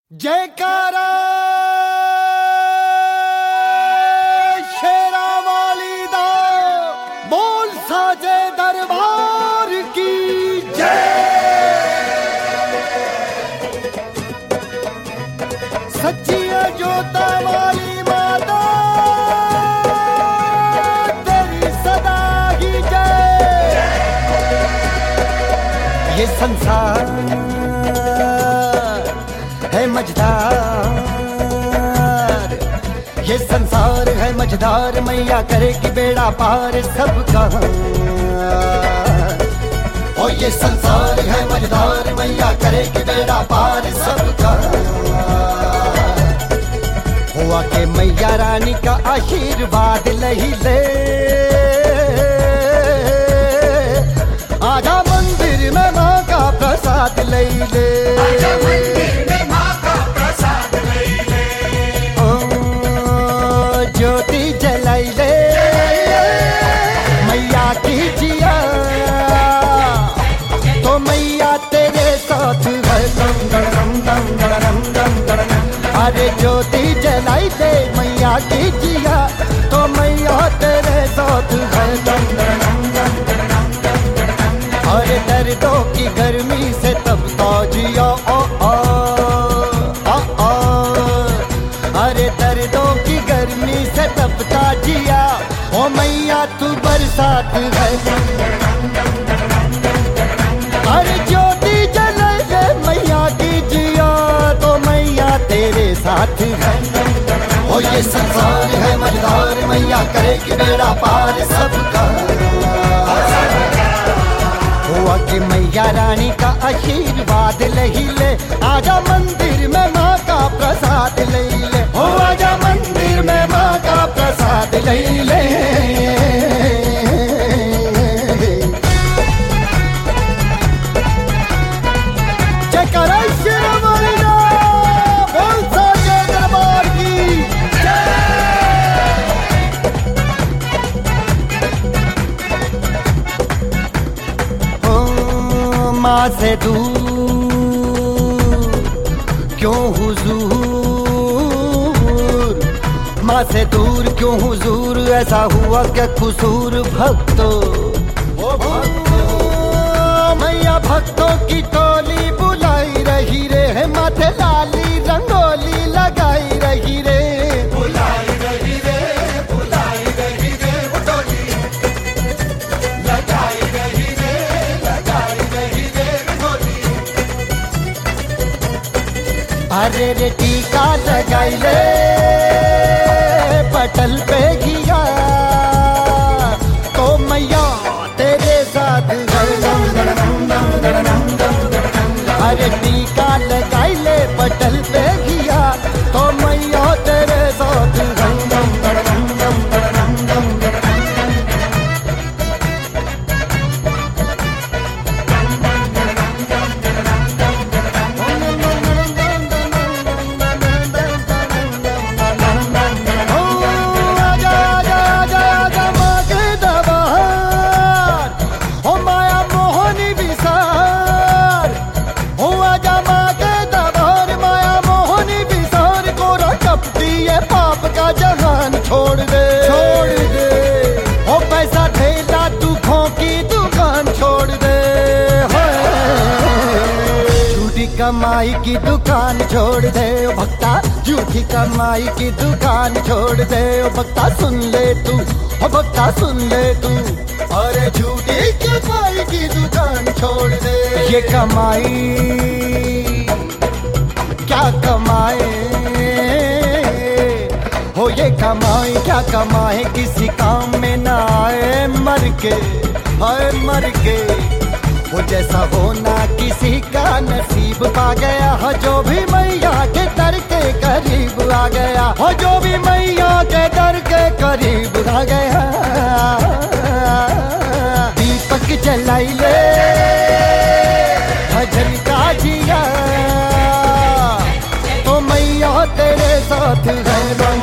जयकारा शेरा वाली दा बोल साजे दरबार की जय। सच्ची है जोता वाली माता तेरी सदा ही जय। ये संसार है मझधार, ये संसार है मझधार, मैया करेगी बेड़ा पार सबका। ओ ये संसार है मझधार, मैया करेगी बेड़ा पार सबका। हुआ के मैया रानी का आशीर्वाद लही ले, आजा मंदिर में माँ का प्रसाद लही ले। ज्योति जलाई ले मैया की जिया, तो मैया तेरे साथ है दम दम दम दम दम दम। अरे ज्योति जलाई ले मैया की जिया, तो मैया तेरे साथ है दम दम दम दम। अरे दर्दों की गर्मी से तपता जिया ओ ओ ओ ओ। अरे दर्दों की गर्मी से तपता जिया, ओ मैया तू बरसात है। अरे ज्योति जले ले मैया की जिया, तो मैया तेरे साथ है। ओ ये संसार है मझधार, मैया करेगी बेड़ा पार सबका। हुआ कि मैया रानी का आशीर्वाद लही ले, आजा मंदिर में माँ का प्रसाद ले ले। हो आजा मंदिर में माँ का प्रसाद ले ले। जयकारा शेरा वाली दा बोल साजे दरबार की जय। ओ माँ से दूर क्यों हुजूर, माँ से दूर क्यों हुजूर, ऐसा हुआ क्या कसूर भक्तों। ओ भक्तों मैया भक्तों की टोली बुलाई रही रे, माथे लाली रंगोली लगाई रही रे। बुलाई रही रे, बुलाई रही रे, वो टोली लगाई रही रे, लगाई रही रे टोली। अरे रे टीका लगाई ले पटल पे किया, तो मैया तेरे साथ अरे टीका लगाई ले पटल पे किया, तो मैया तेरे साथ छोड़ दे, छोड़ दे। ओ पैसा ठेला दुखों की दुकान छोड़ दे। झूठी कमाई की दुकान छोड़ दे ओ भक्ता, झूठी कमाई की दुकान छोड़ दे ओ भक्ता। सुन ले तू ओ भक्ता सुन ले तू, अरे झूठी कमाई की दुकान छोड़ दे। ये कमाई क्या कमाए हो, ये कमाए क्या कमाए, किसी काम में ना आए मर के, हाय मर के। वो जैसा होना किसी का नसीब पा गया हो, जो भी मैया के दर के करीब आ गया हो, जो भी मैया के दर के करीब आ गया। दीपक जलाई ले भजन का जिया, तो मैया तेरे साथ है।